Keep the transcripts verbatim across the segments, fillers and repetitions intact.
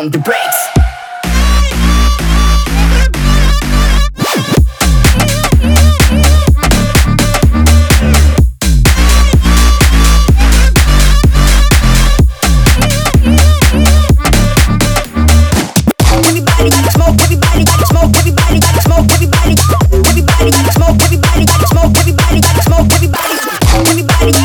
pump the brakes. Everybody got to smoke, everybody got to smoke, everybody got to smoke, everybody, everybody got to smoke, everybody got to smoke, everybody got to smoke, everybody, everybody.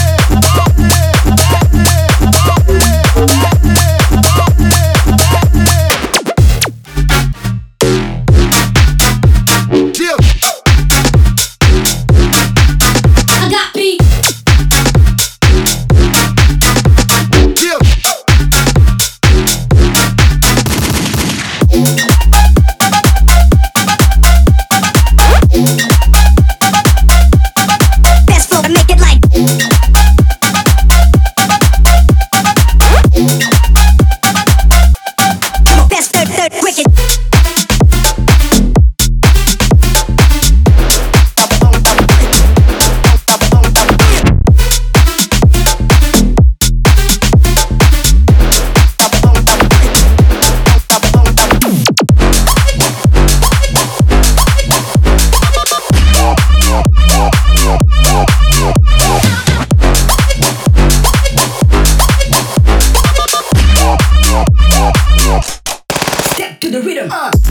I got beat. Best flow to make it like. Best third, third, wicked. Step to the rhythm. Uh.